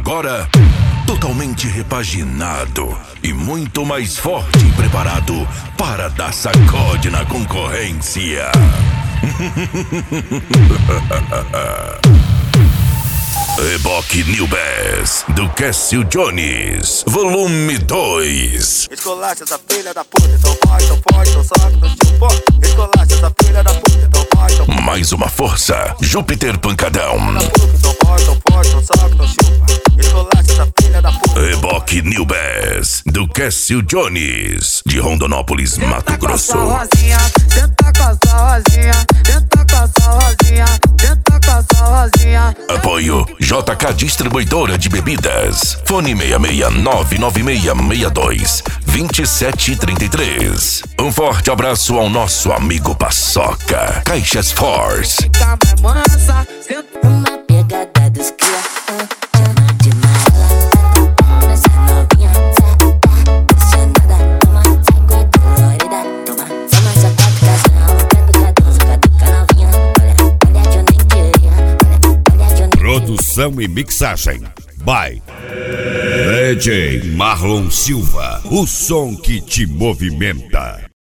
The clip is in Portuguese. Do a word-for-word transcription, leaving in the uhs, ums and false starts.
Agora, totalmente repaginado e muito mais forte e preparado para dar sacode na concorrência. Reboque New Bass, do Cássio Jones, volume dois. Escolaste essa filha da puta, então vai, então pode, então sobe, então chupa. Escolaste essa filha da puta, então vai, então pode. Mais uma força, Júpiter Pancadão. Então pode, então pode, então sobe, então chupa. Escolaste essa filha da puta. Reboque New Bass, do Cássio Jones, de Rondonópolis, Mato Grosso. Tenta com a sua rosinha, tenta com a sua rosinha, tenta com a sua rosinha. Apoio J K Distribuidora de Bebidas. Fone seis seis nove nove seis seis dois dois sete três três. Um forte abraço ao nosso amigo Paçoca. Caixas Force. Fica mais mansa, senta Uma pegada dos cria, uh, chama de mala. Essa novinha, apaixonada, toma, sai com a colorida, toma. Toma essa catucação, catuca, catuca novinha. Olha, olha que eu nem queria, olha, olha que eu nem Produção e mixagem by D J Marlon Silva, o som que te movimenta.